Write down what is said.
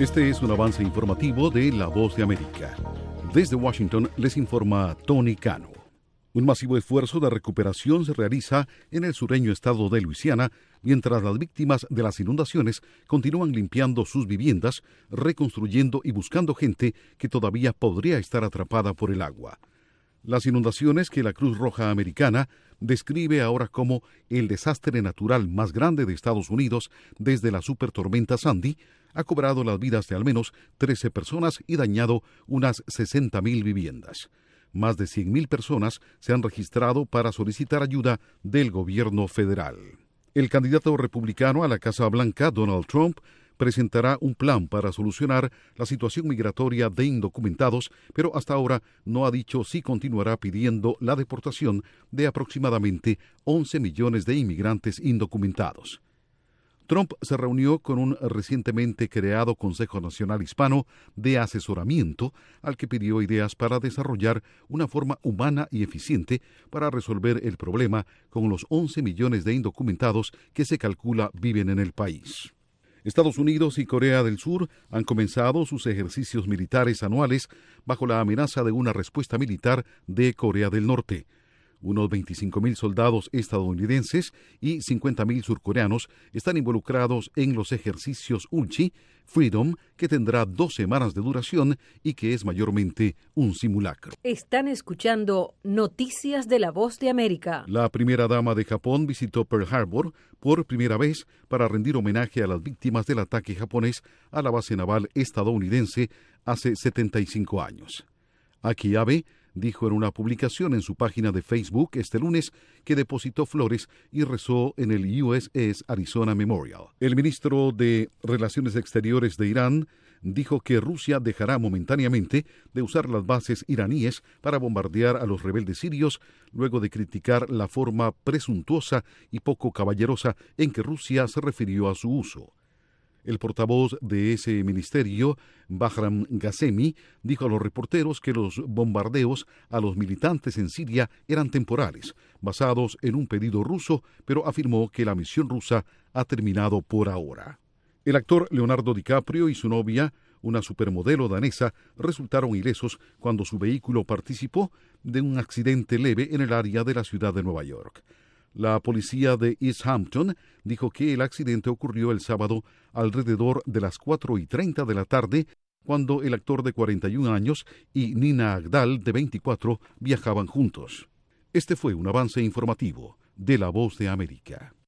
Este es un avance informativo de La Voz de América. Desde Washington les informa Tony Cano. Un masivo esfuerzo de recuperación se realiza en el sureño estado de Luisiana, mientras las víctimas de las inundaciones continúan limpiando sus viviendas, reconstruyendo y buscando gente que todavía podría estar atrapada por el agua. Las inundaciones que la Cruz Roja Americana describe ahora como el desastre natural más grande de Estados Unidos desde la supertormenta Sandy ha cobrado las vidas de al menos 13 personas y dañado unas 60,000 viviendas. Más de 100,000 personas se han registrado para solicitar ayuda del gobierno federal. El candidato republicano a la Casa Blanca, Donald Trump, presentará un plan para solucionar la situación migratoria de indocumentados, pero hasta ahora no ha dicho si continuará pidiendo la deportación de aproximadamente 11 millones de inmigrantes indocumentados. Trump se reunió con un recientemente creado Consejo Nacional Hispano de Asesoramiento, al que pidió ideas para desarrollar una forma humana y eficiente para resolver el problema con los 11 millones de indocumentados que se calcula viven en el país. Estados Unidos y Corea del Sur han comenzado sus ejercicios militares anuales bajo la amenaza de una respuesta militar de Corea del Norte. Unos 25,000 soldados estadounidenses y 50,000 surcoreanos están involucrados en los ejercicios Ulchi Freedom, que tendrá 2 semanas de duración y que es mayormente un simulacro. Están escuchando Noticias de La Voz de América. La primera dama de Japón visitó Pearl Harbor por primera vez para rendir homenaje a las víctimas del ataque japonés a la base naval estadounidense hace 75 años. Aki Abe dijo en una publicación en su página de Facebook este lunes que depositó flores y rezó en el USS Arizona Memorial. El ministro de Relaciones Exteriores de Irán dijo que Rusia dejará momentáneamente de usar las bases iraníes para bombardear a los rebeldes sirios, luego de criticar la forma presuntuosa y poco caballerosa en que Rusia se refirió a su uso. El portavoz de ese ministerio, Bahram Ghasemi, dijo a los reporteros que los bombardeos a los militantes en Siria eran temporales, basados en un pedido ruso, pero afirmó que la misión rusa ha terminado por ahora. El actor Leonardo DiCaprio y su novia, una supermodelo danesa, resultaron ilesos cuando su vehículo participó de un accidente leve en el área de la ciudad de Nueva York. La policía de East Hampton dijo que el accidente ocurrió el sábado alrededor de las 4:30 de la tarde, cuando el actor de 41 años y Nina Agdal, de 24, viajaban juntos. Este fue un avance informativo de La Voz de América.